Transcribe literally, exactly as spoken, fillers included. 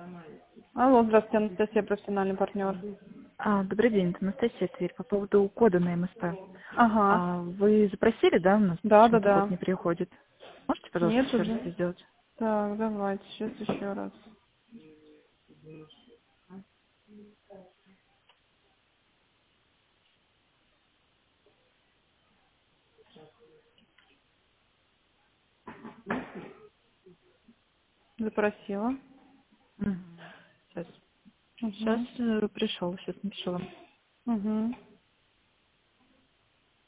Алло, здравствуйте, Анастасия, профессиональный партнер. А, добрый день, это Анастасия Тверь. По поводу кода на МСП. Ага. А, вы запросили, да, у нас Да, да, почему-то код да. не приходит? Можете, пожалуйста, Нет еще раз уже. это сделать? Так, давайте, сейчас еще раз. Запросила. Мгм. Сейчас. Сейчас Угу. э, пришел, сейчас напишу вам. Угу.